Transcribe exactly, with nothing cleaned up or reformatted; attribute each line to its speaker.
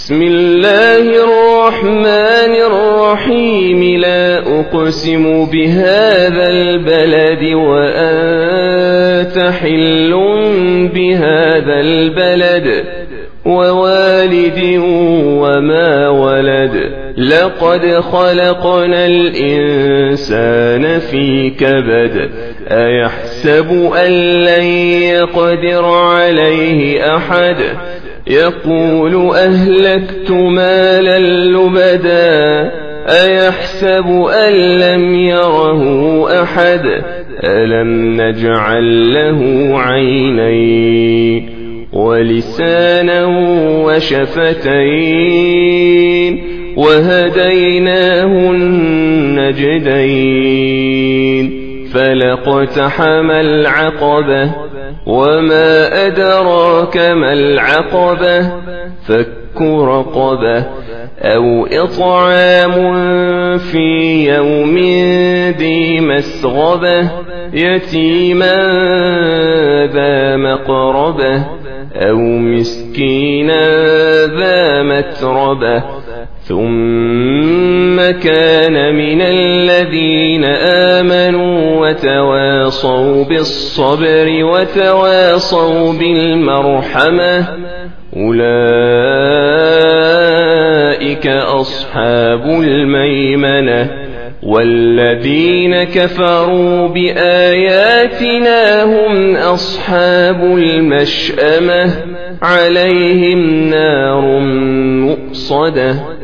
Speaker 1: بسم الله الرحمن الرحيم لا أقسم بهذا البلد وأنت حل بهذا البلد ووالد وما ولد لقد خلقنا الإنسان في كبد أيحسب أن لن يقدر عليه أحد يقول أهلكت مالا لبدا أيحسب أن لم يره أحد ألم نجعل له عينين ولسانا وشفتين وهديناه النجدين فلاقتحم العقبة وما أدراك ما العقبة فك رقبة أو إطعام في يوم ذي مسغبة يتيما ذا مقربة أو مسكينا ذا متربة ثم كان من الذين آمنوا وتواصوا بالصبر وتواصوا بالمرحمة أولئك أصحاب الميمنة والذين كفروا بآياتنا هم أصحاب المشأمة عليهم نار مؤصدة